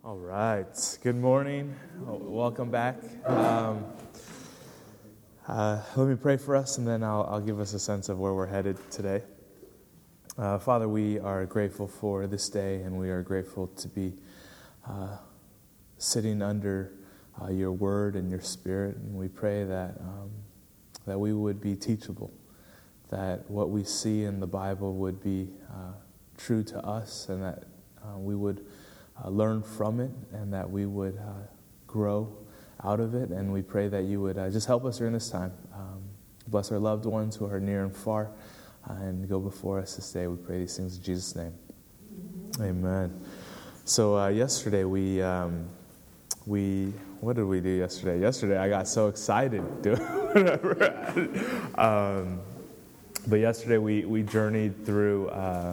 All right. Good morning. Welcome back. Let me pray for us, and then I'll give us a sense of where we're headed today. Father, we are grateful for this day, and we are grateful to be sitting under your word and your spirit. And we pray that we would be teachable, that what we see in the Bible would be true to us, and that we would learn from it, and that we would grow out of it. And we pray that you would just help us during this time. Bless our loved ones who are near and far, and go before us this day. We pray these things in Jesus' name. Amen. So yesterday what did we do yesterday? Yesterday I got so excited doing whatever. But yesterday we journeyed through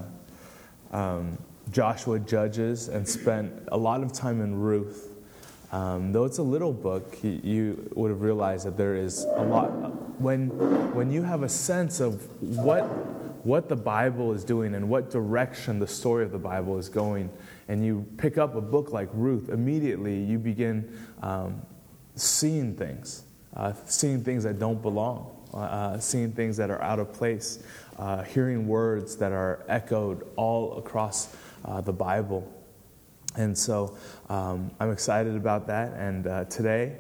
Joshua, Judges, and spent a lot of time in Ruth. Though it's a little book, you would have realized that there is a lot. When you have a sense of what the Bible is doing and what direction the story of the Bible is going, and you pick up a book like Ruth, immediately you begin seeing things that don't belong, seeing things that are out of place, hearing words that are echoed all across the Bible. And so I'm excited about that. And today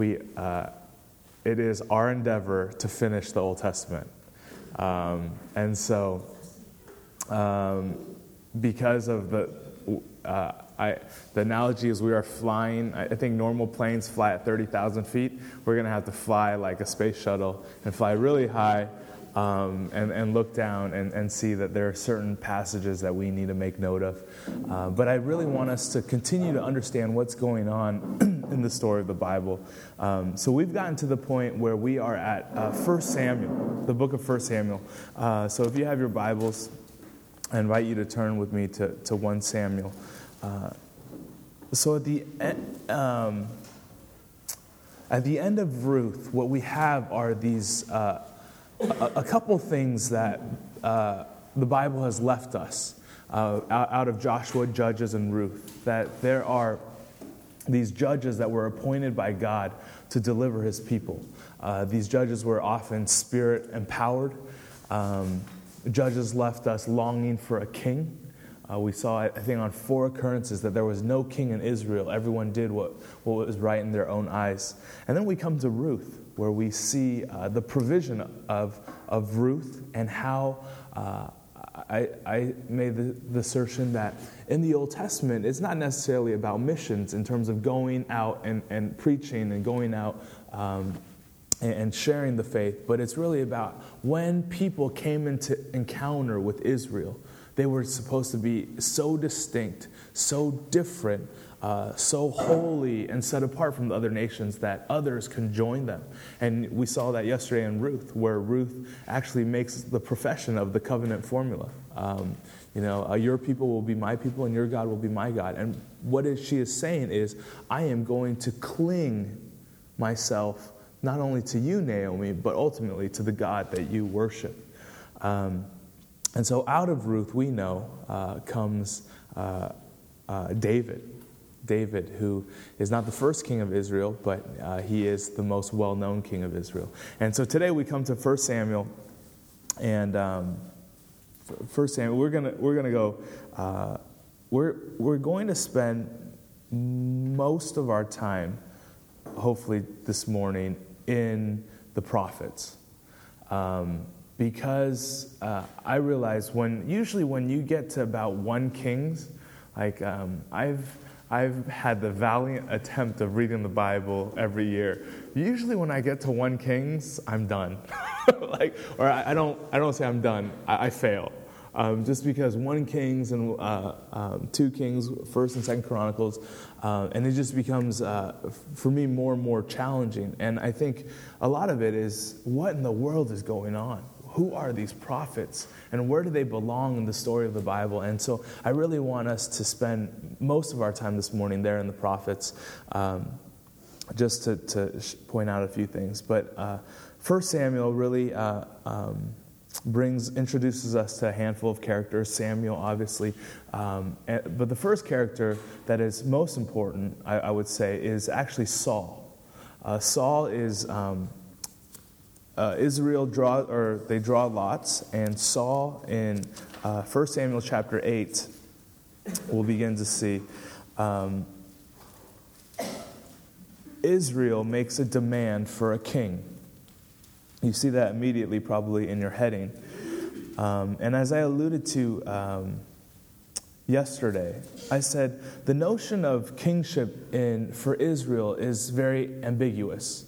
it is our endeavor to finish the Old Testament. And so because of the analogy is we are flying. I think normal planes fly at 30,000 feet. We're going to have to fly like a space shuttle and fly really high. And look down and see that there are certain passages that we need to make note of. But I really want us to continue to understand what's going on in the story of the Bible. So we've gotten to the point where we are at 1 Samuel, the book of 1 Samuel. So if you have your Bibles, I invite you to turn with me to 1 Samuel. So at the end of Ruth, what we have are these a couple things that the Bible has left us out of Joshua, Judges, and Ruth. That there are these judges that were appointed by God to deliver His people. These judges were often spirit empowered. Judges left us longing for a king. We saw, I think, on 4 occurrences that there was no king in Israel. Everyone did what was right in their own eyes. And then we come to Ruth, where we see the provision of Ruth, and how I made the assertion that in the Old Testament, it's not necessarily about missions in terms of going out and preaching and going out and sharing the faith, but it's really about when people came into encounter with Israel. They were supposed to be so distinct, so different, so holy and set apart from the other nations that others can join them. And we saw that yesterday in Ruth, where Ruth actually makes the profession of the covenant formula. Your people will be my people and your God will be my God. And what she is saying is, I am going to cling myself not only to you, Naomi, but ultimately to the God that you worship. And so out of Ruth, we know, comes David. David, who is not the first king of Israel, but he is the most well-known king of Israel. And so today we come to 1 Samuel, and 1 Samuel, we're gonna go. We're going to spend most of our time, hopefully this morning, in the prophets. Because I realize usually when you get to about 1 Kings, like I've had the valiant attempt of reading the Bible every year. Usually when I get to 1 Kings, I'm done. I don't say I'm done. I fail. Just because 1 Kings and 2 Kings, 1st and 2nd Chronicles, and it just becomes, for me, more and more challenging. And I think a lot of it is, what in the world is going on? Who are these prophets, and where do they belong in the story of the Bible? And so I really want us to spend most of our time this morning there in the prophets, just to point out a few things. But 1 Samuel really introduces us to a handful of characters, Samuel, obviously. But the first character that is most important, I would say, is actually Saul. Saul is Israel draw lots, and Saul in 1 Samuel chapter 8, we'll begin to see Israel makes a demand for a king. You see that immediately probably in your heading. And as I alluded to yesterday, I said the notion of kingship for Israel is very ambiguous.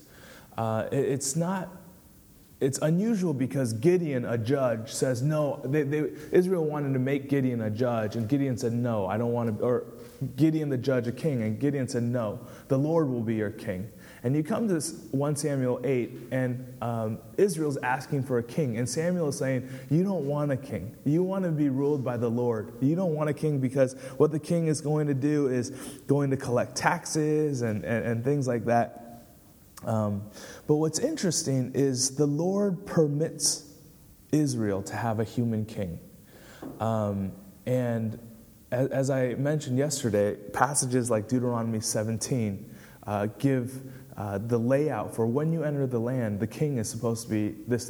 It's unusual because Gideon, a judge, says no. Israel wanted to make Gideon a judge, and Gideon said no, I don't want to. Or Gideon the judge a king, and Gideon said no, the Lord will be your king. And you come to 1 Samuel 8, and Israel's asking for a king, and Samuel is saying, you don't want a king. You want to be ruled by the Lord. You don't want a king because what the king is going to do is going to collect taxes and things like that. But what's interesting is the Lord permits Israel to have a human king. And as I mentioned yesterday, passages like Deuteronomy 17 give the layout for when you enter the land, the king is supposed to be this.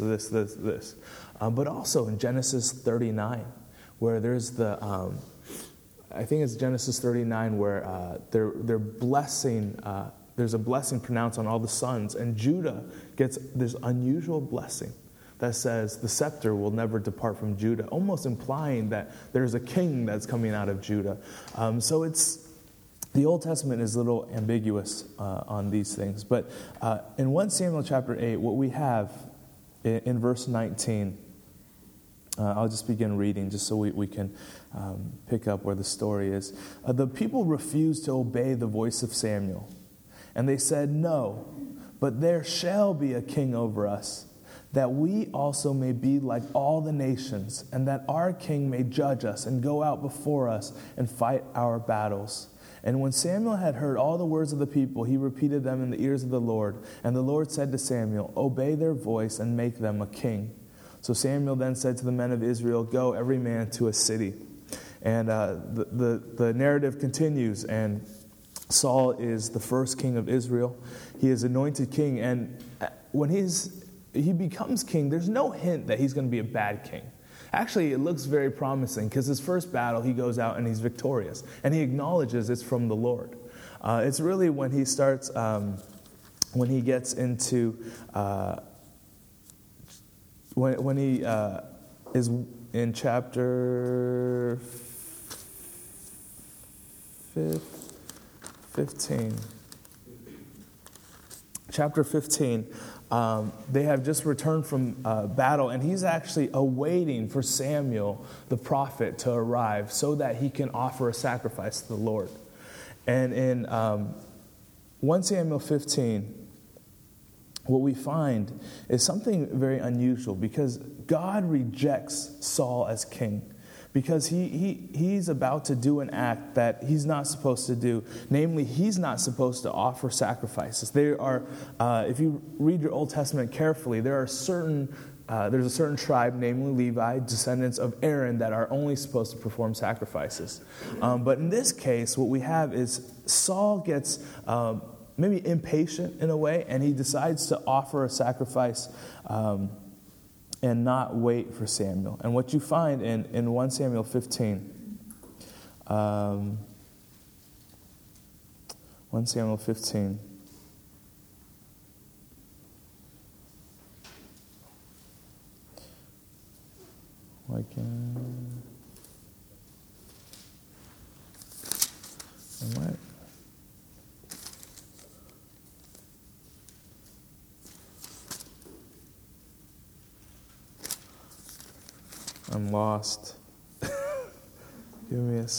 But also in Genesis 39, where there's I think it's Genesis 39, where they're blessing. There's a blessing pronounced on all the sons, and Judah gets this unusual blessing that says the scepter will never depart from Judah, almost implying that there's a king that's coming out of Judah. So the Old Testament is a little ambiguous on these things. But in 1 Samuel chapter 8, what we have in verse 19, I'll just begin reading just so we can pick up where the story is. The people refused to obey the voice of Samuel. And they said, no, but there shall be a king over us, that we also may be like all the nations, and that our king may judge us and go out before us and fight our battles. And when Samuel had heard all the words of the people, he repeated them in the ears of the Lord. And the Lord said to Samuel, obey their voice and make them a king. So Samuel then said to the men of Israel, go every man to a city. And the narrative continues, and Saul is the first king of Israel. He is anointed king, and when he becomes king, there's no hint that he's going to be a bad king. Actually, it looks very promising because his first battle, he goes out and he's victorious, and he acknowledges it's from the Lord. It's really when he starts, when he gets into, when he is in chapter 15. Chapter 15, they have just returned from battle, and he's actually awaiting for Samuel, the prophet, to arrive so that he can offer a sacrifice to the Lord. And in 1 Samuel 15, what we find is something very unusual, because God rejects Saul as king. Because he's about to do an act that he's not supposed to do. Namely, he's not supposed to offer sacrifices. There are, if you read your Old Testament carefully, there's a certain tribe, namely Levi, descendants of Aaron, that are only supposed to perform sacrifices. But in this case, what we have is Saul gets maybe impatient in a way, and he decides to offer a sacrifice and not wait for Samuel. And what you find in 1 Samuel 15, 1 Samuel 15, I'm lost. Give me a...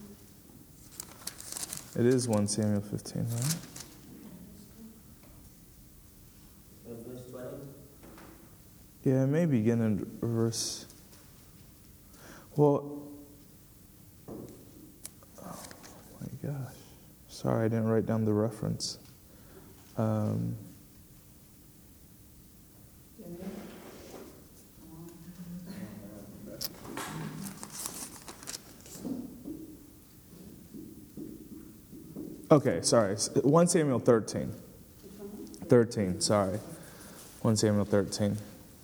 It is 1 Samuel 15, right? Verse 12? Yeah, maybe begin in verse... Well... Oh, my gosh. Sorry, I didn't write down the reference. Okay, sorry. 1 Samuel 13. 13, sorry. 1 Samuel 13.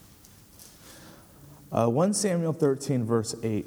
1 Samuel 13, verse 8.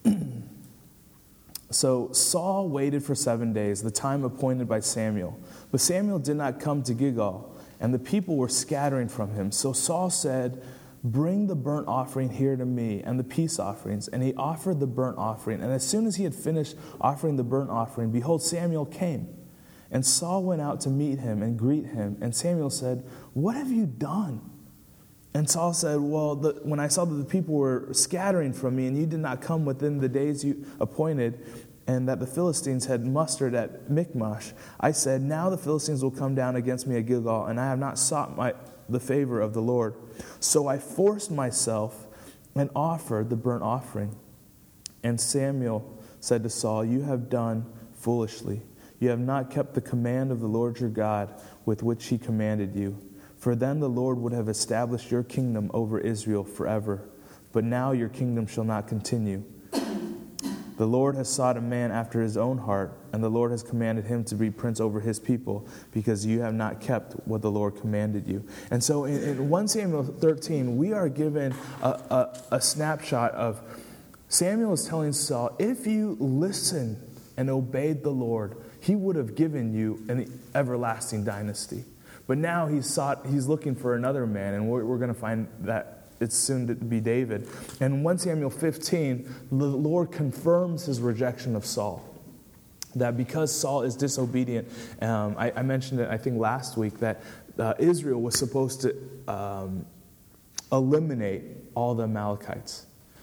So Saul waited for 7 days, the time appointed by Samuel. But Samuel did not come to Gilgal, and the people were scattering from him. So Saul said, "Bring the burnt offering here to me, and the peace offerings." And he offered the burnt offering. And as soon as he had finished offering the burnt offering, behold, Samuel came. And Saul went out to meet him and greet him. And Samuel said, "What have you done?" And Saul said, "Well, when I saw that the people were scattering from me, and you did not come within the days you appointed, and that the Philistines had mustered at Michmash, I said, now the Philistines will come down against me at Gilgal, and I have not sought the favor of the Lord. So I forced myself and offered the burnt offering." And Samuel said to Saul, "You have done foolishly. You have not kept the command of the Lord your God with which he commanded you. For then the Lord would have established your kingdom over Israel forever. But now your kingdom shall not continue. The Lord has sought a man after his own heart, and the Lord has commanded him to be prince over his people, because you have not kept what the Lord commanded you." And so in 1 Samuel 13, we are given a snapshot of Samuel is telling Saul, if you listen and obeyed the Lord, he would have given you an everlasting dynasty. But now he's looking for another man, and we're going to find that it's soon to be David. And in 1 Samuel 15, the Lord confirms his rejection of Saul. That because Saul is disobedient, I mentioned it, I think, last week, that Israel was supposed to eliminate all the Amalekites.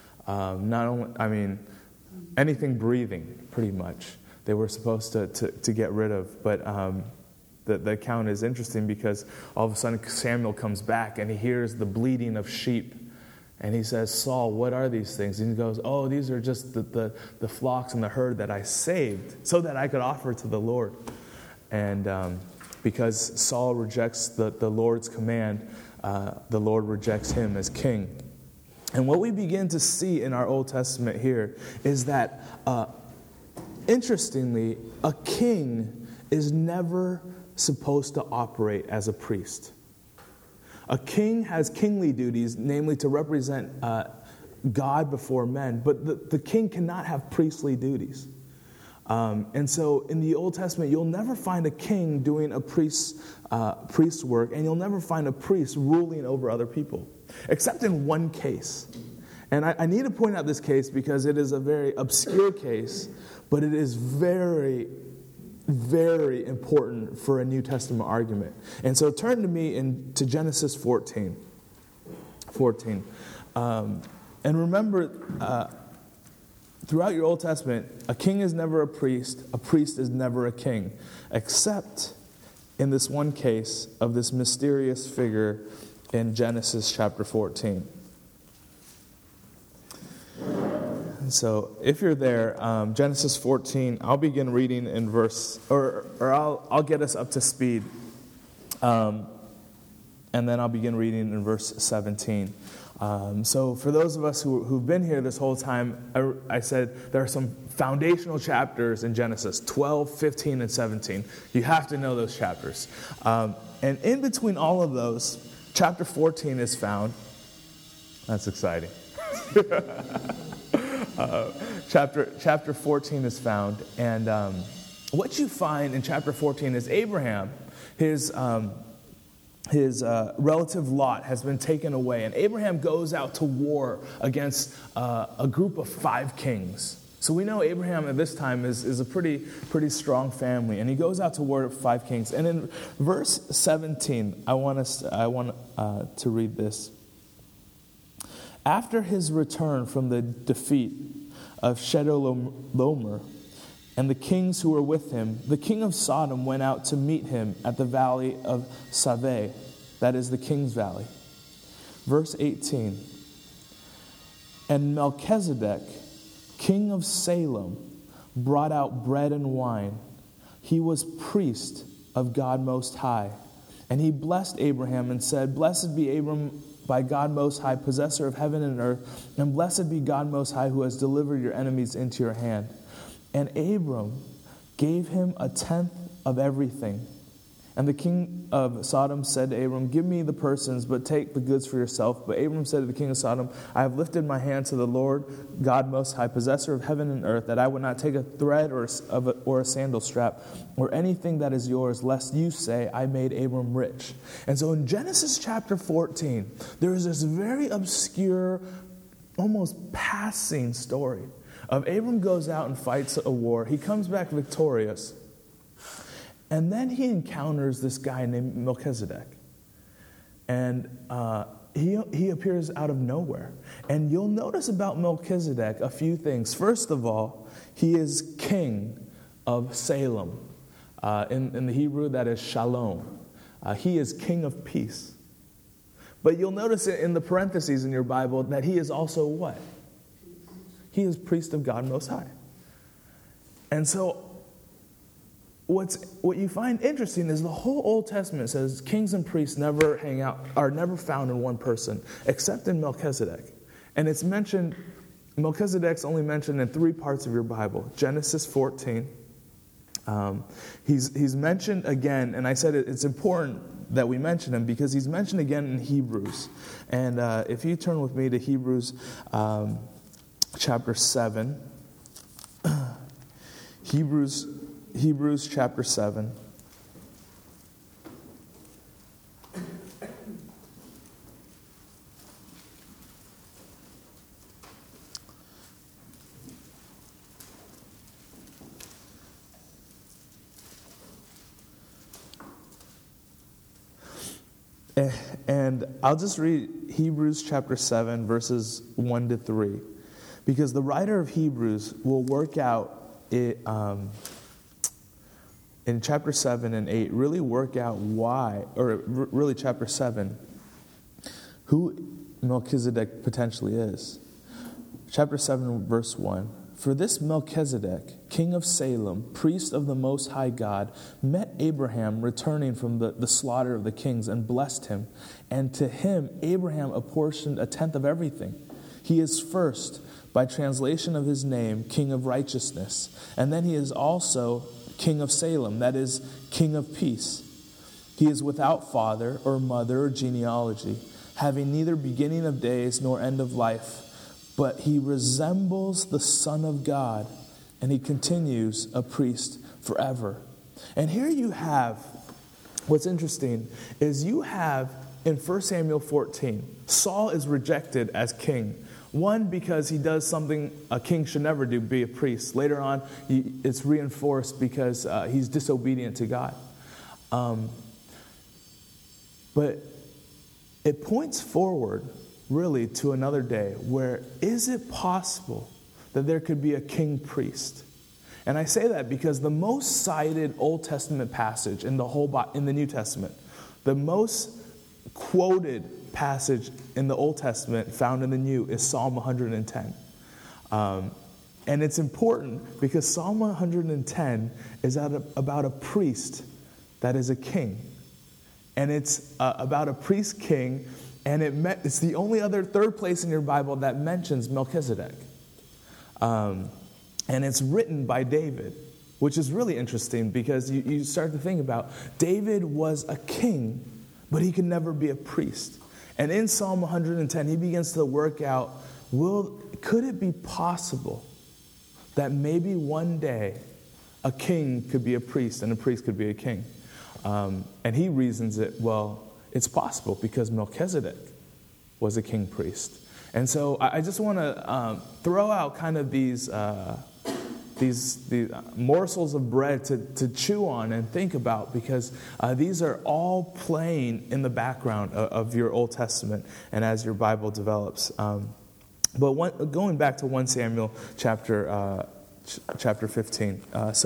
Anything breathing, pretty much, they were supposed to get rid of. But the account is interesting because all of a sudden Samuel comes back and he hears the bleating of sheep. And he says, "Saul, what are these things?" And he goes, "Oh, these are just the flocks and the herd that I saved so that I could offer to the Lord." And because Saul rejects the Lord's command, the Lord rejects him as king. And what we begin to see in our Old Testament here is that, interestingly, a king is never supposed to operate as a priest. A king has kingly duties, namely to represent God before men, but the king cannot have priestly duties. And so in the Old Testament, you'll never find a king doing a priest's work, and you'll never find a priest ruling over other people, except in one case. And I need to point out this case because it is a very obscure case, but it is very, very important for a New Testament argument. And so turn to me to Genesis 14. And remember, throughout your Old Testament, a king is never a priest is never a king, except in this one case of this mysterious figure in Genesis chapter 14. So if you're there, Genesis 14, I'll begin reading in verse, or I'll get us up to speed. And then I'll begin reading in verse 17. So for those of us who've been here this whole time, I said there are some foundational chapters in Genesis, 12, 15, and 17. You have to know those chapters. And in between all of those, chapter 14 is found. That's exciting. Chapter 14 is found, and what you find in chapter 14 is Abraham, his relative Lot has been taken away, and Abraham goes out to war against a group of 5 kings. So we know Abraham at this time is a pretty strong family, and he goes out to war with 5 kings. And in verse 17, I want to read this. After his return from the defeat of Chedorlaomer and the kings who were with him, the king of Sodom went out to meet him at the valley of Save, that is the king's valley. Verse 18, and Melchizedek, king of Salem, brought out bread and wine. He was priest of God Most High. And he blessed Abraham and said, "Blessed be Abram by God Most High, possessor of heaven and earth, and blessed be God Most High, who has delivered your enemies into your hand." And Abram gave him a tenth of everything. And the king of Sodom said to Abram, give me the persons, but take the goods for yourself. But Abram said to the king of Sodom, I have lifted my hand to the Lord, God Most High, possessor of heaven and earth, that I would not take a thread or a sandal strap or anything that is yours, lest you say, I made Abram rich. And so in Genesis chapter 14, there is this very obscure, almost passing story of Abram goes out and fights a war. He comes back victorious. And then he encounters this guy named Melchizedek. And he appears out of nowhere. And you'll notice about Melchizedek a few things. First of all, he is king of Salem. In the Hebrew, that is Shalom. He is king of peace. But you'll notice in the parentheses in your Bible that he is also what? He is priest of God Most High. And so what you find interesting is the whole Old Testament says kings and priests never hang out, are never found in one person, except in Melchizedek. And it's mentioned, Melchizedek's only mentioned in 3 parts of your Bible. Genesis 14. He's mentioned again, and I said it's important that we mention him because he's mentioned again in Hebrews. And if you turn with me to Hebrews chapter 7. Hebrews chapter 7. And I'll just read Hebrews chapter 7, verses 1 to 3. Because the writer of Hebrews will work out it, in chapter 7 and 8, really work out why, or really chapter 7, who Melchizedek potentially is. Chapter 7, verse 1. For this Melchizedek, king of Salem, priest of the Most High God, met Abraham returning from the slaughter of the kings and blessed him. And to him Abraham apportioned 1/10 of everything. He is first, by translation of his name, king of righteousness. And then he is also king of Salem, that is, king of peace. He is without father or mother or genealogy, having neither beginning of days nor end of life. But he resembles the Son of God, and he continues a priest forever. And here you have, what's interesting is you have in 1 Samuel 14, Saul is rejected as king. One, because he does something a king should never do, be a priest. Later on, it's reinforced because he's disobedient to God. But it points forward, really, to another day where is it possible that there could be a king priest? And I say that because the most cited Old Testament passage in the New Testament, the most quoted passage in the Old Testament found in the New is Psalm 110. And it's important because Psalm 110 is about a priest that is a king. And it's about a priest king, and it's the only other third place in your Bible that mentions Melchizedek. And it's written by David, which is really interesting because you start to think about David was a king, but he could never be a priest. And in Psalm 110, he begins to work out, could it be possible that maybe one day a king could be a priest and a priest could be a king? And he reasons it, it's possible because Melchizedek was a king priest. And so I just want to throw out kind of these morsels of bread to chew on and think about, because these are all playing in the background of your Old Testament and as your Bible develops. But going back to 1 Samuel chapter 15.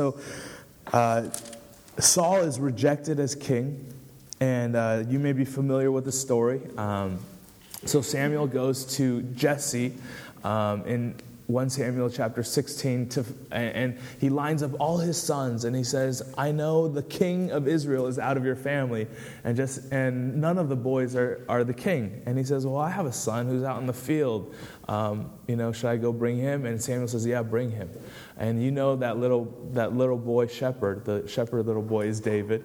Saul is rejected as king, and you may be familiar with the story. So Samuel goes to Jesse in 1 Samuel chapter 16, and he lines up all his sons, and he says, I know the king of Israel is out of your family, and none of the boys are the king. And he says, well, I have a son who's out in the field. Should I go bring him? And Samuel says, yeah, bring him. And you know that little boy shepherd, the shepherd little boy is David.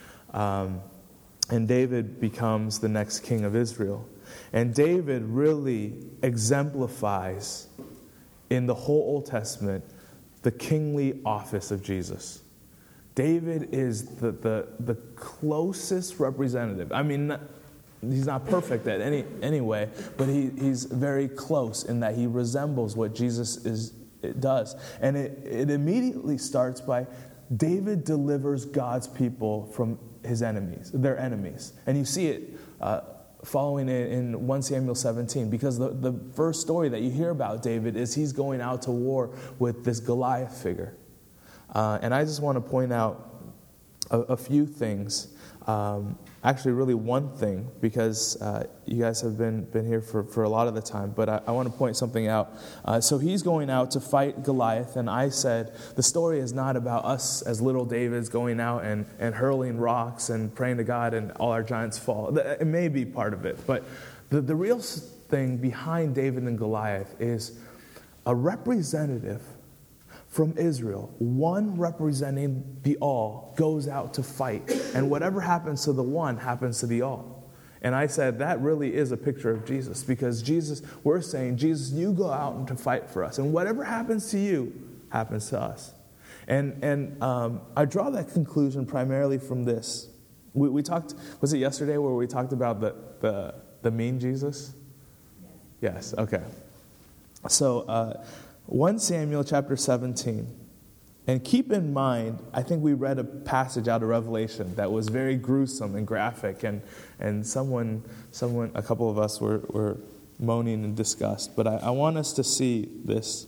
And David becomes the next king of Israel. And David really exemplifies in the whole Old Testament the kingly office of Jesus. David is the closest representative. I mean, he's not perfect at any way, but he's very close in that he resembles what Jesus does. And it immediately starts by David delivers God's people from their enemies. And you see it following it in 1 Samuel 17, because the first story that you hear about David is he's going out to war with this Goliath figure. And I just want to point out a few things. Actually, really one thing, because you guys have been here for a lot of the time, but I want to point something out. So he's going out to fight Goliath, and I said the story is not about us as little Davids going out and hurling rocks and praying to God and all our giants fall. It may be part of it, but the real thing behind David and Goliath is a representative from Israel, one representing the all, goes out to fight. And whatever happens to the one happens to the all. And I said that really is a picture of Jesus, because we're saying, Jesus, you go out and to fight for us. And whatever happens to you happens to us. And I draw that conclusion primarily from this. We talked, was it yesterday where we talked about the mean Jesus? Yes, okay. So, 1 Samuel chapter 17. And keep in mind, I think we read a passage out of Revelation that was very gruesome and graphic, and someone, a couple of us were moaning in disgust. But I want us to see this.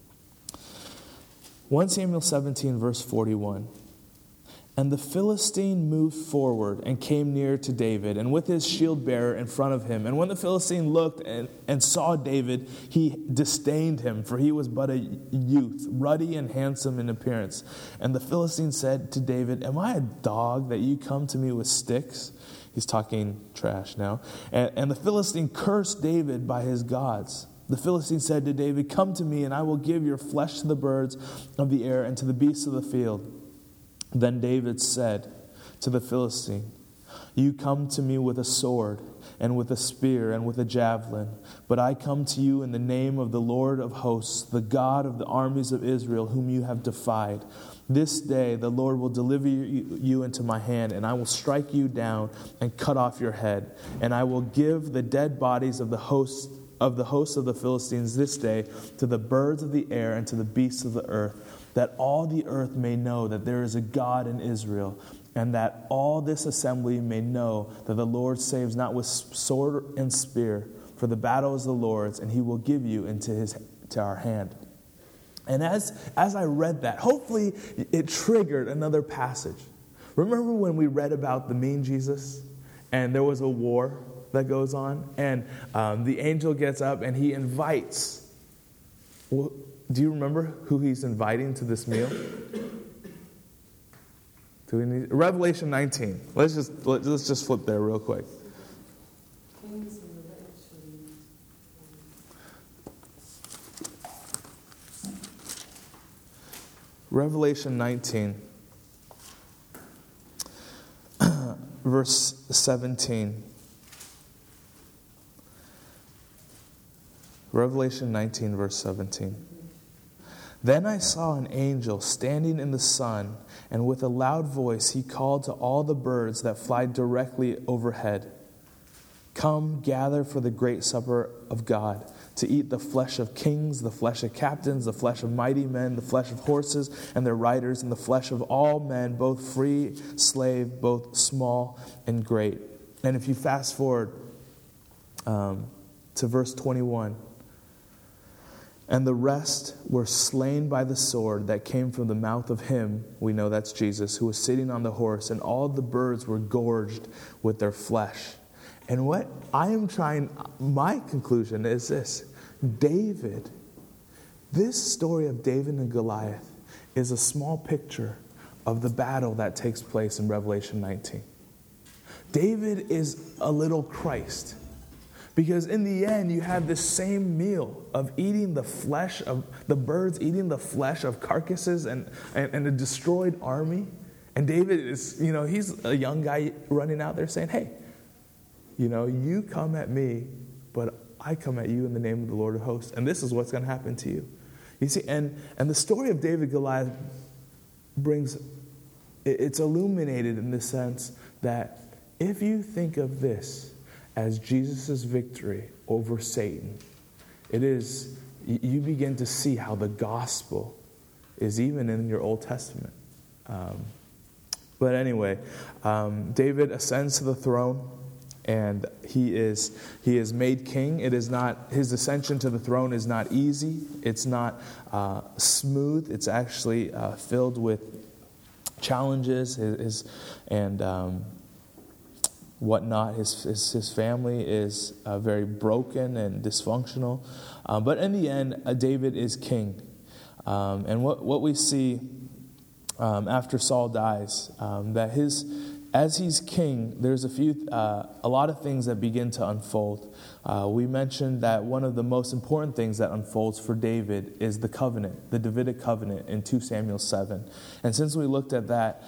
1 Samuel 17, verse 41. And the Philistine moved forward and came near to David, and with his shield bearer in front of him. And when the Philistine looked and saw David, he disdained him, for he was but a youth, ruddy and handsome in appearance. And the Philistine said to David, am I a dog that you come to me with sticks? He's talking trash now. And the Philistine cursed David by his gods. The Philistine said to David, come to me, and I will give your flesh to the birds of the air and to the beasts of the field. Then David said to the Philistine, you come to me with a sword and with a spear and with a javelin, but I come to you in the name of the Lord of hosts, the God of the armies of Israel, whom you have defied. This day the Lord will deliver you into my hand, and I will strike you down and cut off your head. And I will give the dead bodies of the hosts of the Philistines this day to the birds of the air and to the beasts of the earth, that all the earth may know that there is a God in Israel, and that all this assembly may know that the Lord saves not with sword and spear, for the battle is the Lord's, and he will give you into our hand. And as I read that, hopefully it triggered another passage. Remember when we read about the mean Jesus, and there was a war that goes on, and the angel gets up and he invites. Well, do you remember who he's inviting to this meal? Revelation 19. Let's just flip there real quick. Revelation 19, verse 17. Revelation 19, verse 17. Then I saw an angel standing in the sun, and with a loud voice he called to all the birds that fly directly overhead, come, gather for the great supper of God, to eat the flesh of kings, the flesh of captains, the flesh of mighty men, the flesh of horses and their riders, and the flesh of all men, both free, slave, both small and great. And if you fast forward to verse 21, and the rest were slain by the sword that came from the mouth of him, we know that's Jesus, who was sitting on the horse, and all the birds were gorged with their flesh. And what my conclusion is this: David This story of David and Goliath is a small picture of the battle that takes place in Revelation 19. David is a little Christ. Because in the end, you have this same meal of eating the flesh of the birds, eating the flesh of carcasses and a destroyed army. And David is, he's a young guy running out there saying, hey, you come at me, but I come at you in the name of the Lord of hosts. And this is what's going to happen to you. You see, and the story of David Goliath it's illuminated in the sense that if you think of this as Jesus' victory over Satan, you begin to see how the gospel is even in your Old Testament. But anyway, David ascends to the throne, and he is made king. His ascension to the throne is not easy. It's not smooth. It's actually filled with challenges and whatnot. His family is very broken and dysfunctional. But in the end, David is king. And what we see after Saul dies, as he's king, there's a lot of things that begin to unfold. We mentioned that one of the most important things that unfolds for David is the covenant, the Davidic covenant in 2 Samuel 7. And since we looked at that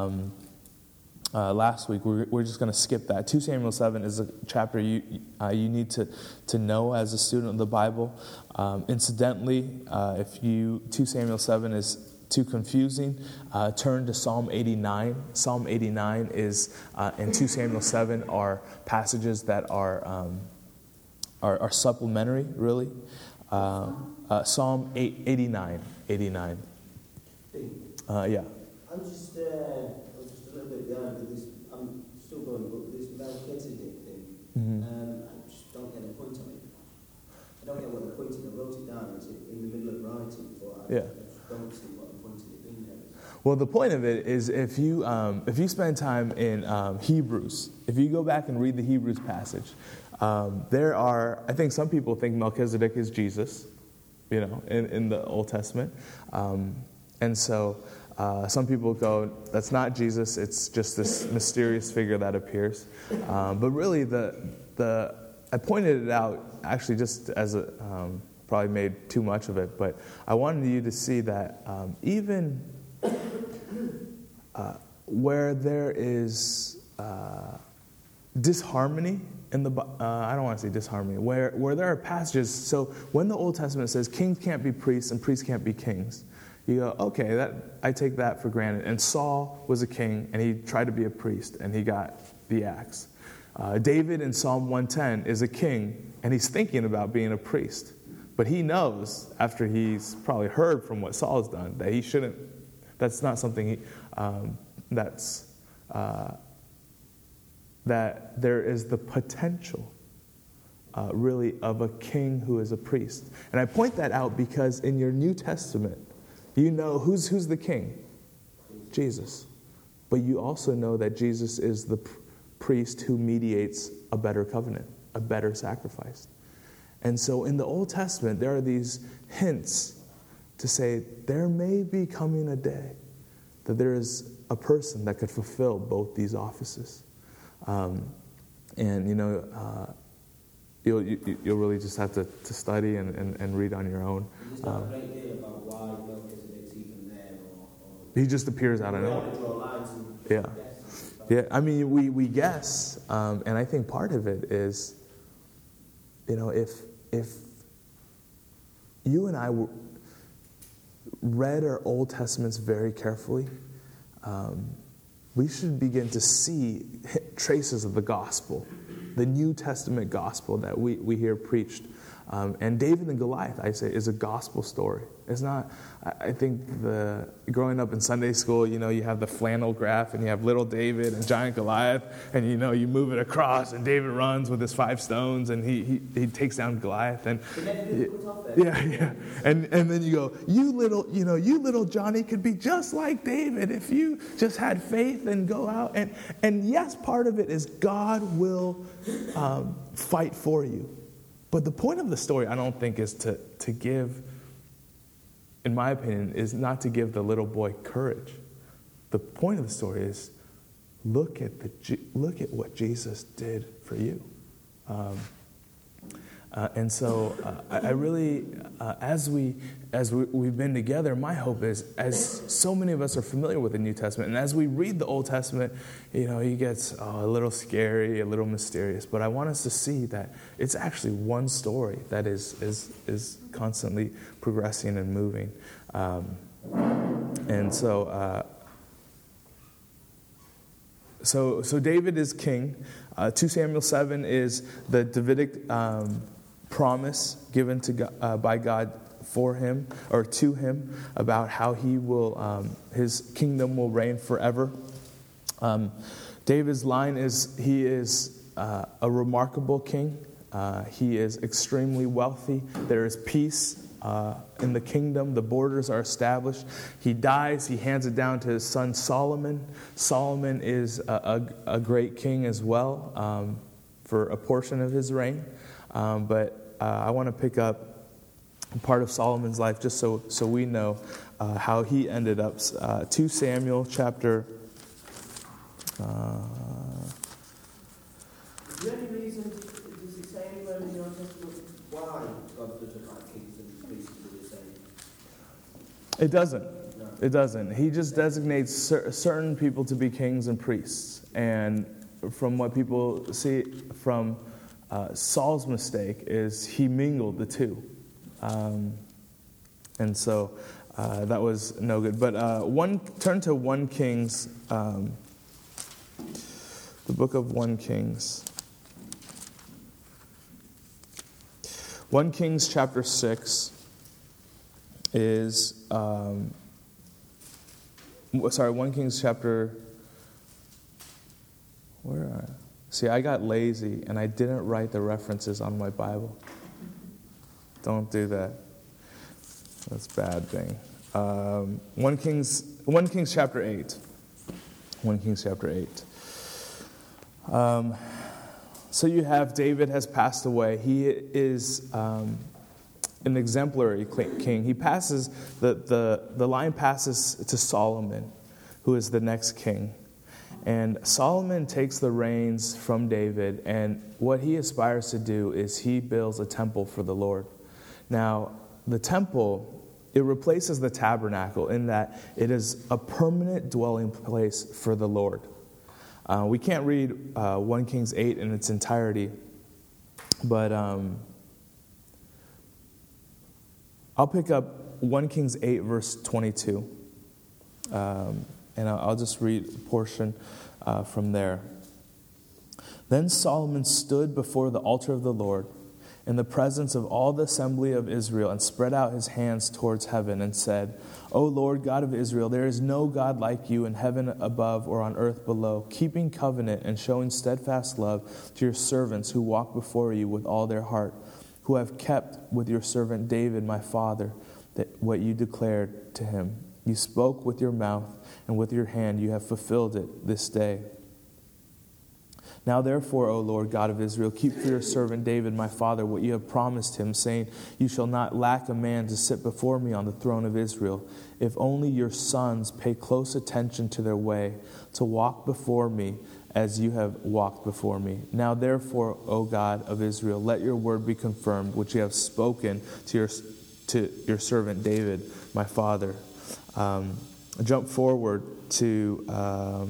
last week, we're just going to skip that. 2 Samuel 7 is a chapter you need to know as a student of the Bible. Incidentally, 2 Samuel 7 is too confusing, turn to Psalm 89. Psalm 89 is, in 2 Samuel 7, are passages that are supplementary, really. Psalm 89. Yeah. I'm just a little bit behind with this. I'm still going, but this Melchizedek thing, I just don't get the point of it. I don't get what the point is. I wrote it down. It's in the middle of writing, but I just don't see what the point of it being there is. Well, the point of it is if you spend time in Hebrews, if you go back and read the Hebrews passage, I think some people think Melchizedek is Jesus, in the Old Testament. And so some people go, that's not Jesus, it's just this mysterious figure that appears. But really, I pointed it out actually just as probably made too much of it, but I wanted you to see that even where there is disharmony in the I don't want to say disharmony, where there are passages. So when the Old Testament says kings can't be priests and priests can't be kings, you go, okay, I take that for granted. And Saul was a king, and he tried to be a priest, and he got the axe. David in Psalm 110 is a king, and he's thinking about being a priest. But he knows, after he's probably heard from what Saul's done, that he shouldn't. That's not something that there is the potential, really, of a king who is a priest. And I point that out because in your New Testament, you know who's the king? Jesus. But you also know that Jesus is the priest who mediates a better covenant, a better sacrifice. And so in the Old Testament, there are these hints to say there may be coming a day that there is a person that could fulfill both these offices. You'll really just have to study and read on your own. There's not a great deal about why Melchizedek's even there, or he just appears out of nowhere. Yeah. I mean, we guess, and I think part of it is, if you and I read our Old Testaments very carefully, we should begin to see traces of the gospel, the New Testament gospel that we hear preached. And David and Goliath, I say, is a gospel story. It's not, I think growing up in Sunday school, you have the flannel graph and you have little David and giant Goliath, and you move it across and David runs with his 5 stones and he takes down Goliath. And yeah. And then you go, you little Johnny could be just like David if you just had faith and go out. And yes, part of it is God will fight for you. But the point of the story, I don't think, is to give in my opinion, is not to give the little boy courage. The point of the story is look at what Jesus did for you. And so I really, as we've been together, my hope is, as so many of us are familiar with the New Testament, and as we read the Old Testament, it gets a little scary, a little mysterious. But I want us to see that it's actually one story that is constantly progressing and moving. And so David is king. 2 Samuel 7 is the Davidic promise given by God for him, or to him, about how he will, his kingdom will reign forever. David's line is, he is a remarkable king. He is extremely wealthy. There is peace in the kingdom. The borders are established. He dies. He hands it down to his son Solomon. Solomon is a great king as well, for a portion of his reign. But I want to pick up part of Solomon's life just so we know how he ended up. 2 Samuel chapter... Is there any reason, does it say anywhere in the Old Testament why God doesn't like kings and priests to do the same? It doesn't. No. It doesn't. He just designates certain people to be kings and priests. And from what people see from Saul's mistake is he mingled the two. And so that was no good. But turn to 1 Kings, the book of 1 Kings. 1 Kings chapter 6 is, 1 Kings chapter, see, I got lazy and I didn't write the references on my Bible. Don't do that. That's a bad thing. 1 Kings chapter 8. 1 Kings chapter 8. So you have David has passed away. He is an exemplary king. He passes, the line passes to Solomon, who is the next king. And Solomon takes the reins from David, and what he aspires to do is he builds a temple for the Lord. Now, the temple, it replaces the tabernacle in that it is a permanent dwelling place for the Lord. We can't read 1 Kings 8 in its entirety, but I'll pick up 1 Kings 8, verse 22, and I'll just read a portion from there. Then Solomon stood before the altar of the Lord in the presence of all the assembly of Israel and spread out his hands towards heaven and said, O Lord God of Israel, there is no God like you in heaven above or on earth below, keeping covenant and showing steadfast love to your servants who walk before you with all their heart, who have kept with your servant David my father what you declared to him. You spoke with your mouth, and with your hand you have fulfilled it this day. Now therefore, O Lord God of Israel, keep for your servant David my father what you have promised him, saying, You shall not lack a man to sit before me on the throne of Israel, if only your sons pay close attention to their way, to walk before me as you have walked before me. Now therefore, O God of Israel, let your word be confirmed, which you have spoken to your servant David my father. Jump forward to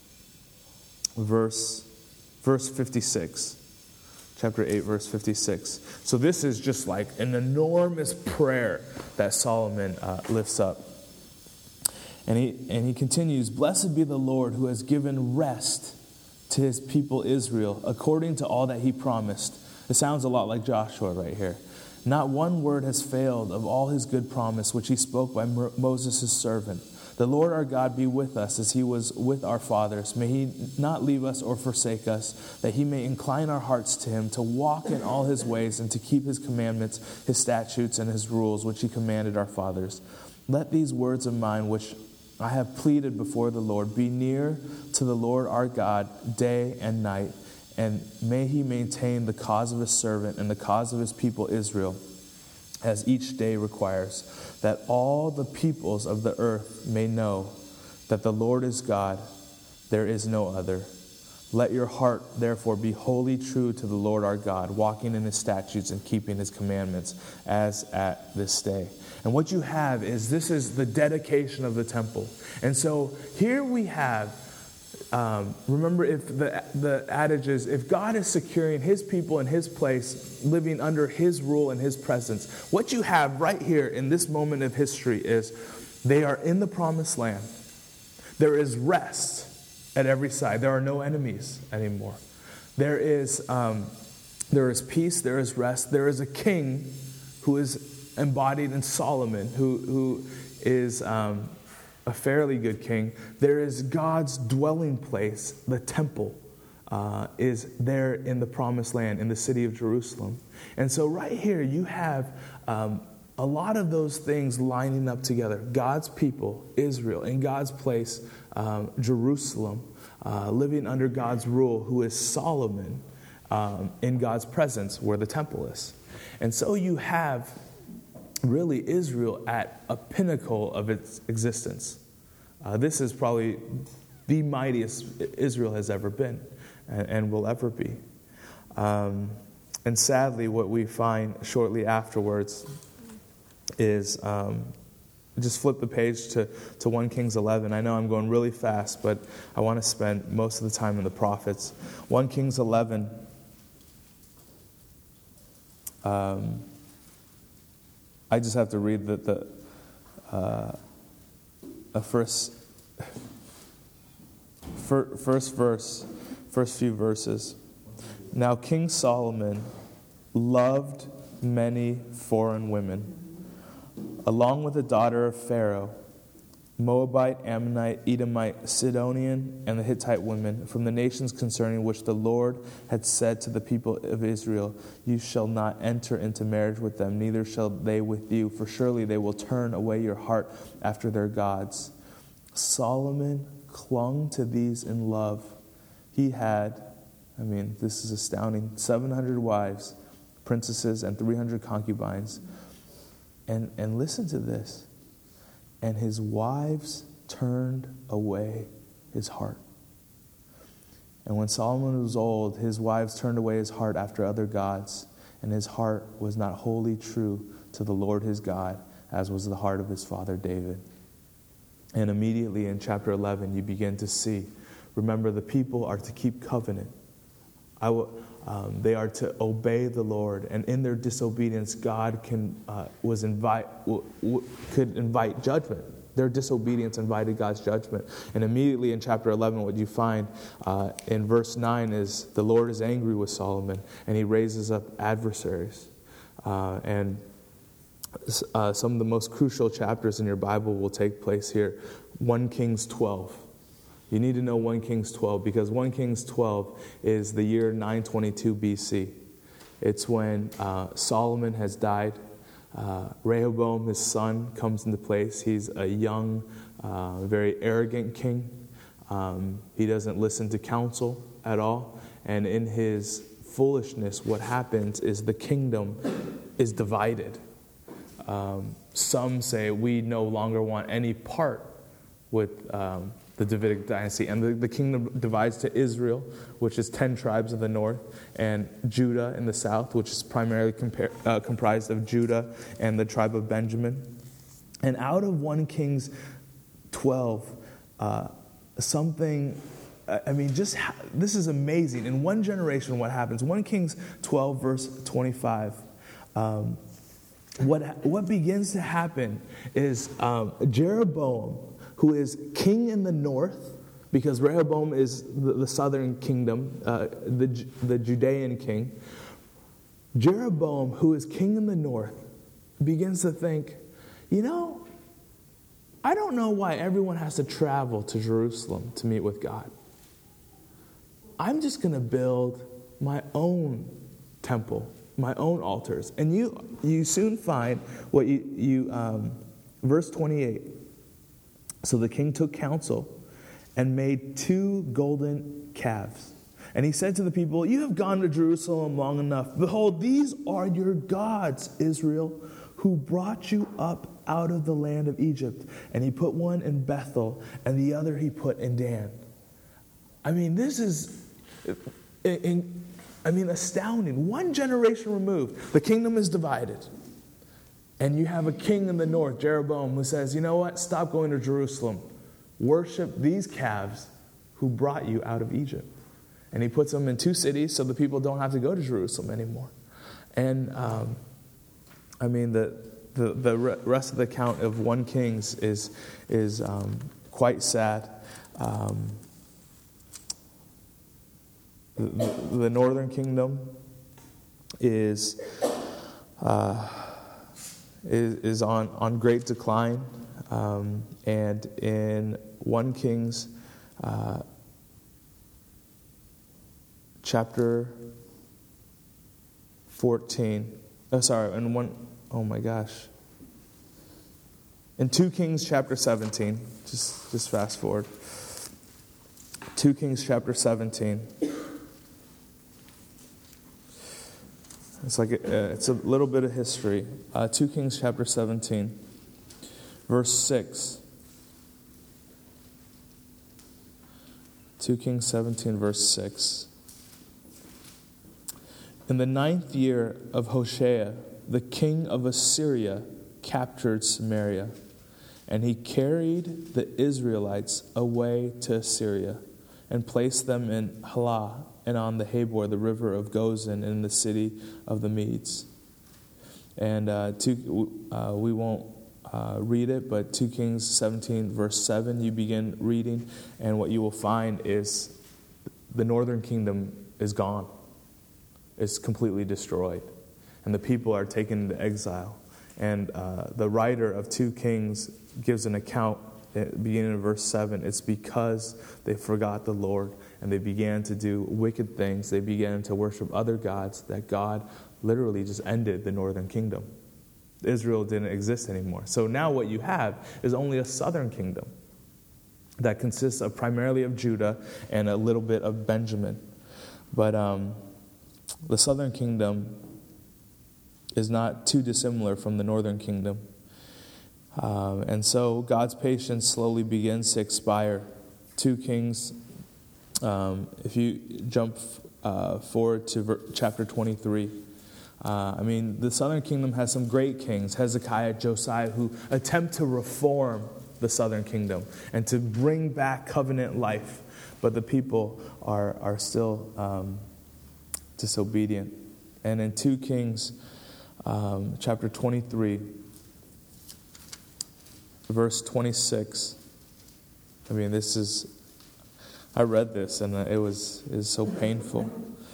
verse 56. Chapter 8, verse 56. So this is just like an enormous prayer that Solomon lifts up. And he continues, Blessed be the Lord who has given rest to his people Israel, according to all that he promised. It sounds a lot like Joshua right here. Not one word has failed of all his good promise, which he spoke by Moses his servant. The Lord our God be with us as he was with our fathers. May he not leave us or forsake us, that he may incline our hearts to him, to walk in all his ways and to keep his commandments, his statutes, and his rules, which he commanded our fathers. Let these words of mine, which I have pleaded before the Lord, be near to the Lord our God day and night, and may he maintain the cause of his servant and the cause of his people Israel. as each day requires, that all the peoples of the earth may know that the Lord is God, there is no other. Let your heart, therefore, be wholly true to the Lord our God, walking in his statutes and keeping his commandments, as at this day. And what you have is, this is the dedication of the temple. And so here we have, remember, if the adage is, if God is securing his people in his place, living under his rule and his presence, what you have right here in this moment of history is, they are in the promised land. There is rest at every side. There are no enemies anymore. There is peace, there is rest. There is a king who is embodied in Solomon, who is a fairly good king. There is God's dwelling place, the temple, is there in the promised land, in the city of Jerusalem. And so right here you have a lot of those things lining up together. God's people, Israel, in God's place, Jerusalem, living under God's rule, who is Solomon, in God's presence, where the temple is. And so you have really Israel at a pinnacle of its existence. This is probably the mightiest Israel has ever been and will ever be. And sadly, what we find shortly afterwards is, just flip the page to 1 Kings 11. I know I'm going really fast, but I want to spend most of the time in the prophets. 1 Kings 11. I just have to read the first few verses. Now King Solomon loved many foreign women, along with the daughter of Pharaoh, Moabite, Ammonite, Edomite, Sidonian, and the Hittite women, from the nations concerning which the Lord had said to the people of Israel, you shall not enter into marriage with them, neither shall they with you, for surely they will turn away your heart after their gods. Solomon clung to these in love. He had, this is astounding, 700 wives, princesses, and 300 concubines. And listen to this. And his wives turned away his heart. And when Solomon was old, his wives turned away his heart after other gods, and his heart was not wholly true to the Lord his God, as was the heart of his father David. And immediately in chapter 11, you begin to see, remember, the people are to keep covenant. They are to obey the Lord, and in their disobedience, God could invite judgment. Their disobedience invited God's judgment. And immediately in chapter 11, what you find in verse 9 is the Lord is angry with Solomon, and he raises up adversaries. And some of the most crucial chapters in your Bible will take place here. 1 Kings 12. You need to know 1 Kings 12, because 1 Kings 12 is the year 922 BC. It's when Solomon has died. Rehoboam, his son, comes into place. He's a young, very arrogant king. He doesn't listen to counsel at all. And in his foolishness, what happens is the kingdom is divided. Some say we no longer want any part with the Davidic dynasty. And the kingdom divides to Israel, which is 10 tribes of the north, and Judah in the south, which is primarily comprised of Judah and the tribe of Benjamin. And out of 1 Kings 12, this is amazing. In one generation, what happens? 1 Kings 12, verse 25. What begins to happen is Jeroboam, who is king in the north, because Rehoboam is the southern kingdom, the Judean king. Jeroboam, who is king in the north, begins to think, I don't know why everyone has to travel to Jerusalem to meet with God. I'm just going to build my own temple, my own altars. And you soon find what verse 28. So the king took counsel and made 2 golden calves. And he said to the people, you have gone to Jerusalem long enough. Behold, these are your gods, Israel, who brought you up out of the land of Egypt. And he put one in Bethel, and the other he put in Dan. I mean, this is astounding. One generation removed, the kingdom is divided. And you have a king in the north, Jeroboam, who says, you know what? Stop going to Jerusalem. Worship these calves who brought you out of Egypt. And he puts them in 2 cities so the people don't have to go to Jerusalem anymore. And, the rest of the account of 1 Kings is quite sad. The northern kingdom is on great decline, and in 1 Kings chapter 14. In 2 Kings chapter 17. Just fast forward. 2 Kings chapter 17. It's a little bit of history. 2 Kings chapter 17, verse 6. 2 Kings 17, verse 6. In the 9th year of Hoshea, the king of Assyria captured Samaria, and he carried the Israelites away to Assyria and placed them in Halah and on the Habor, the river of Gozan, in the city of the Medes. And we won't read it, but 2 Kings 17, verse 7, you begin reading, and what you will find is the northern kingdom is gone. It's completely destroyed. And the people are taken into exile. And the writer of 2 Kings gives an account beginning in verse 7. It's because they forgot the Lord and they began to do wicked things. They began to worship other gods that God literally just ended the northern kingdom. Israel didn't exist anymore. So now what you have is only a southern kingdom that consists of primarily of Judah and a little bit of Benjamin. But the southern kingdom is not too dissimilar from the northern kingdom. And so God's patience slowly begins to expire. 2 Kings, if you jump forward to chapter 23, the southern kingdom has some great kings, Hezekiah, Josiah, who attempt to reform the southern kingdom and to bring back covenant life. But the people are still disobedient. And in 2 Kings chapter 23, verse 26, I read this and it was so painful.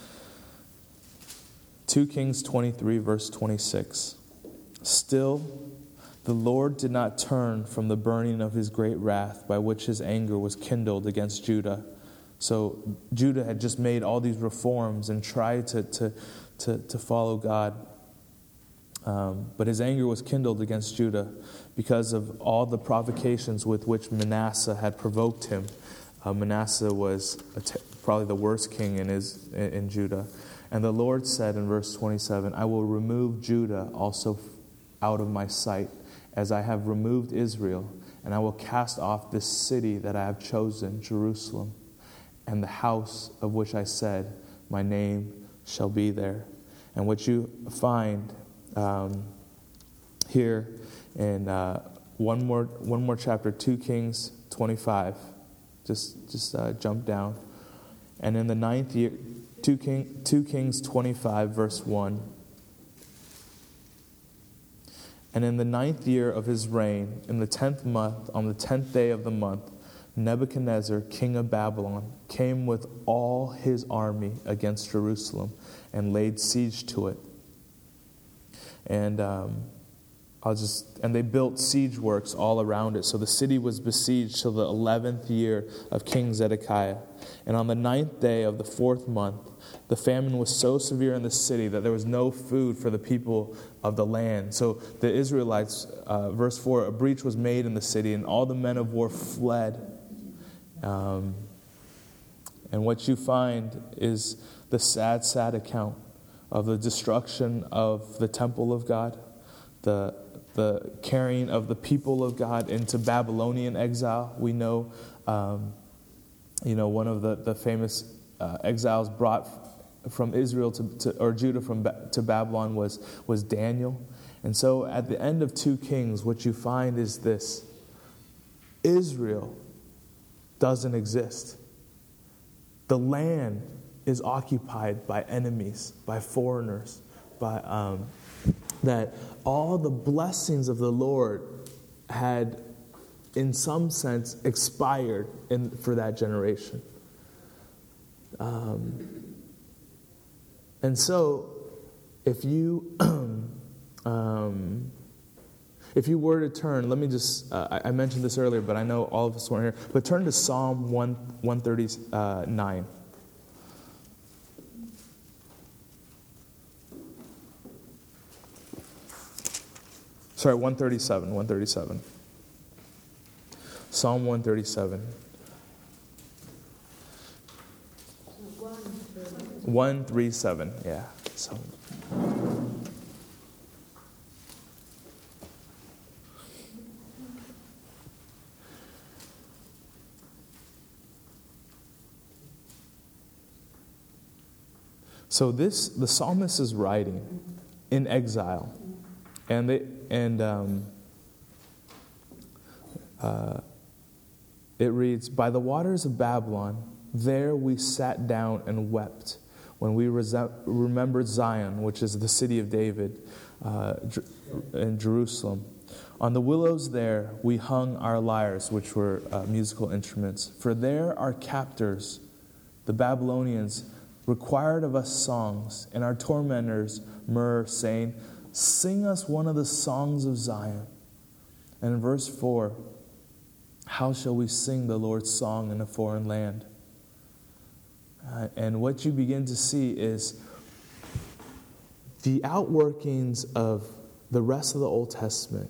2 Kings 23, verse 26. Still, the Lord did not turn from the burning of his great wrath by which his anger was kindled against Judah. So Judah had just made all these reforms and tried to follow God. But his anger was kindled against Judah because of all the provocations with which Manasseh had provoked him. Manasseh was probably the worst king in Judah. And the Lord said in verse 27, I will remove Judah also out of my sight, as I have removed Israel, and I will cast off this city that I have chosen, Jerusalem, and the house of which I said, my name shall be there. And what you find here in one more chapter, 2 Kings 25. Just jump down. And in the 9th year, 2 Kings 25, verse 1. And in the 9th year of his reign, in the 10th month, on the 10th day of the month, Nebuchadnezzar, king of Babylon, came with all his army against Jerusalem and laid siege to it. And they built siege works all around it. So the city was besieged till the 11th year of King Zedekiah. And on the 9th day of the 4th month, the famine was so severe in the city that there was no food for the people of the land. So the Israelites, verse 4, a breach was made in the city, and all the men of war fled. And what you find is the sad account of the destruction of the temple of God, the carrying of the people of God into Babylonian exile. We know, one of the famous exiles brought from Israel or Judah to Babylon was Daniel. And so at the end of 2 Kings, what you find is this: Israel doesn't exist. The land is occupied by enemies, by foreigners, by that all the blessings of the Lord had, in some sense, expired for that generation. And so, if you were to turn, let me just, I mentioned this earlier, but I know all of us weren't here, but turn to Psalm 139. Sorry, 137. Psalm 137. 137, yeah. So the psalmist is writing in exile, and it reads, "By the waters of Babylon, there we sat down and wept when we remembered Zion, which is the city of David, in Jerusalem. On the willows there we hung our lyres," which were musical instruments. "For there our captors, the Babylonians, required of us songs, and our tormentors murmur, saying, 'Sing us one of the songs of Zion.'" And in verse 4, "How shall we sing the Lord's song in a foreign land?" And what you begin to see is the outworkings of the rest of the Old Testament.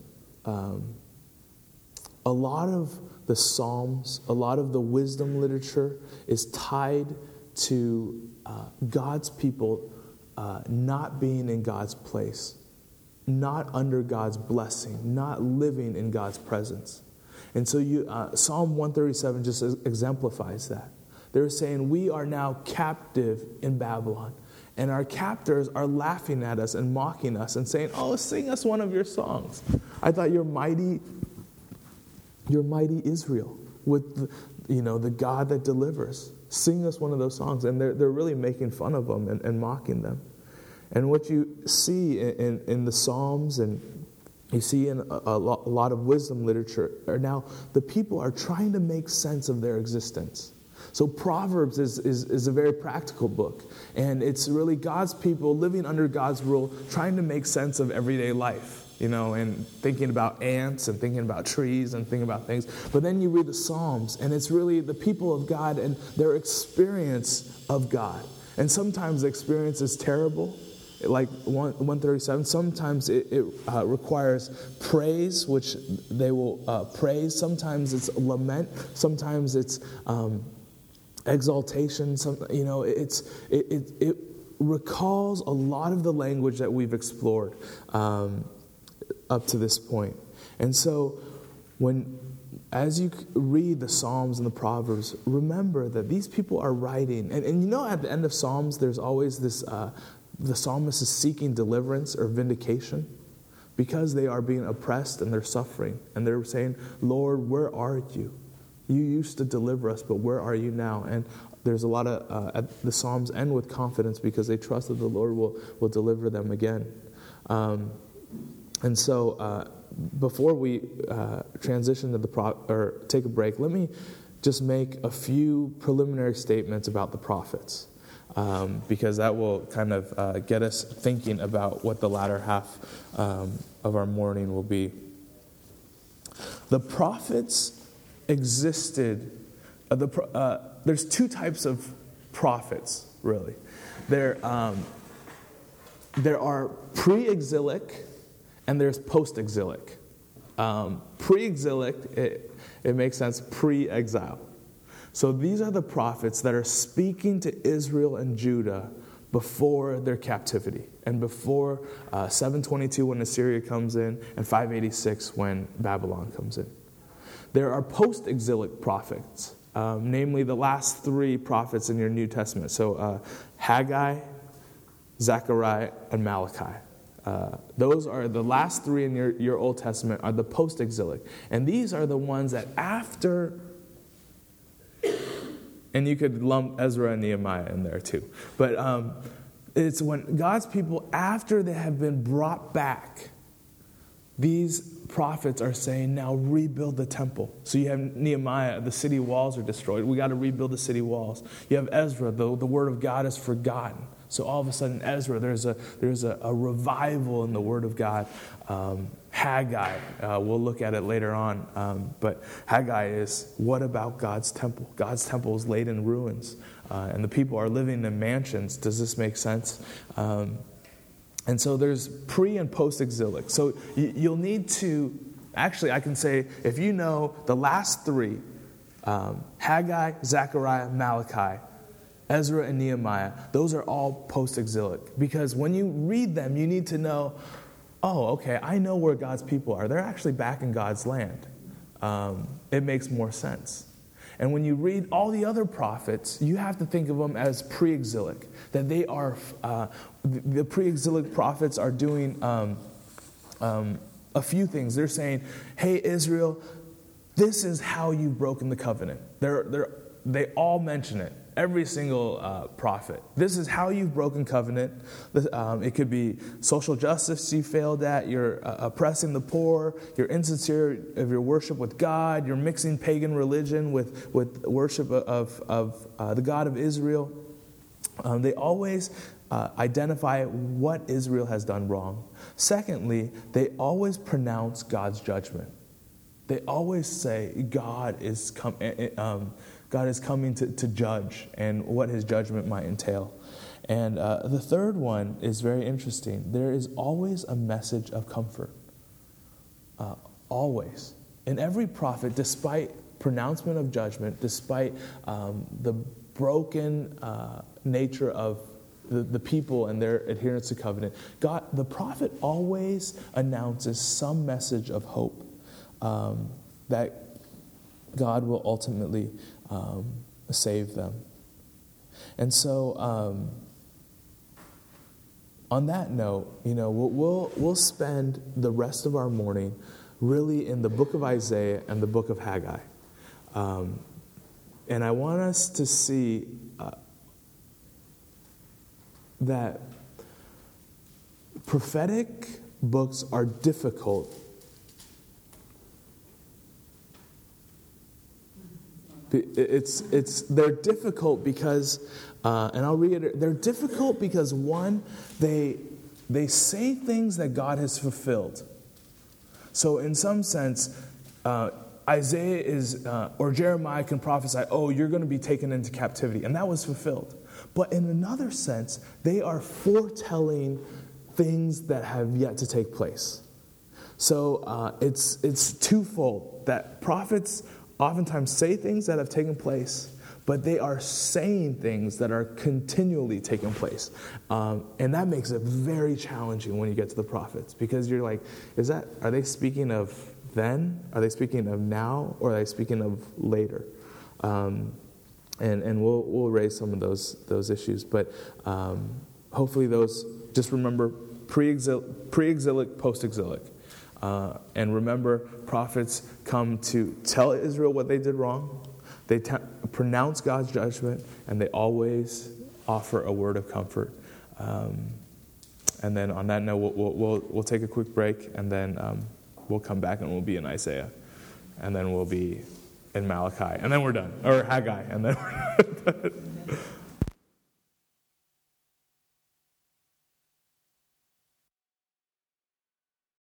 A lot of the Psalms, a lot of the wisdom literature is tied to God's people not being in God's place, not under God's blessing, not living in God's presence. And so Psalm 137 just exemplifies that. They're saying, we are now captive in Babylon. And our captors are laughing at us and mocking us and saying, "Oh, sing us one of your songs. I thought you're mighty Israel with the God that delivers. Sing us one of those songs." And they're really making fun of them and mocking them. And what you see in the Psalms, and you see in a lot of wisdom literature, are now the people are trying to make sense of their existence. So Proverbs is a very practical book. And it's really God's people living under God's rule, trying to make sense of everyday life, and thinking about ants and thinking about trees and thinking about things. But then you read the Psalms, and it's really the people of God and their experience of God. And sometimes the experience is terrible, like 137. Sometimes it requires praise, which they will praise. Sometimes it's lament. Sometimes it's exaltation. It recalls a lot of the language that we've explored up to this point. And so as you read the Psalms and the Proverbs, remember that these people are writing, and at the end of Psalms there's always this the psalmist is seeking deliverance or vindication because they are being oppressed and they're suffering, and they're saying, "Lord, where are you? You used to deliver us, but where are you now?" And there's a lot of the Psalms end with confidence because they trust that the Lord will deliver them again. And so before we transition to or take a break, let me just make a few preliminary statements about the prophets, because that will kind of get us thinking about what the latter half of our morning will be. The prophets existed. There's two types of prophets, really. There are pre-exilic and there's post-exilic. Pre-exilic, it makes sense, pre-exile. So these are the prophets that are speaking to Israel and Judah before their captivity, and before 722 when Assyria comes in, and 586 when Babylon comes in. There are post-exilic prophets, namely the last three prophets in your New Testament. So Haggai, Zechariah, and Malachi. Those are the last three in your Old Testament are the post-exilic. And these are the ones that after, and you could lump Ezra and Nehemiah in there too. But it's when God's people, after they have been brought back, these prophets are saying, now rebuild the temple. So you have Nehemiah, the city walls are destroyed. We got to rebuild the city walls. You have Ezra, the word of God is forgotten. So all of a sudden, Ezra, there's a revival in the Word of God. Haggai, we'll look at it later on. But Haggai is, what about God's temple? God's temple is laid in ruins, and the people are living in mansions. Does this make sense? And so there's pre- and post-exilic. So you'll need to, actually I can say, if you know the last three, Haggai, Zechariah, Malachi, Ezra and Nehemiah, those are all post-exilic. Because when you read them, you need to know, oh, okay, I know where God's people are. They're actually back in God's land. It makes more sense. And when you read all the other prophets, you have to think of them as pre-exilic. That they are, the pre-exilic prophets are doing a few things. They're saying, hey, Israel, this is how you've broken the covenant. They all mention it. Every single prophet. This is how you've broken covenant. It could be social justice you failed at. You're oppressing the poor. You're insincere of your worship with God. You're mixing pagan religion with worship of the God of Israel. They always identify what Israel has done wrong. Secondly, they always pronounce God's judgment. They always say God is coming to judge and what his judgment might entail. And the third one is very interesting. There is always a message of comfort. Always. In every prophet, despite pronouncement of judgment, despite the broken nature of the people and their adherence to covenant, the prophet always announces some message of hope that God will ultimately save them. And so, on that note, we'll spend the rest of our morning really in the book of Isaiah and the book of Haggai. And I want us to see that prophetic books are difficult. They're difficult because, and I'll read it. They're difficult because one, they say things that God has fulfilled. So in some sense, Isaiah or Jeremiah can prophesy, oh, you're going to be taken into captivity, and that was fulfilled. But in another sense, they are foretelling things that have yet to take place. So it's twofold that prophets oftentimes say things that have taken place, but they are saying things that are continually taking place. And that makes it very challenging when you get to the prophets, because you're like, are they speaking of then? Are they speaking of now? Or are they speaking of later? And we'll raise some of those issues. But hopefully just remember pre-exilic, post-exilic. And remember, prophets come to tell Israel what they did wrong. They pronounce God's judgment, and they always offer a word of comfort. And then on that note, we'll take a quick break, and then we'll come back and we'll be in Isaiah, and then we'll be in Malachi, and then we're done, or Haggai, and then we're done.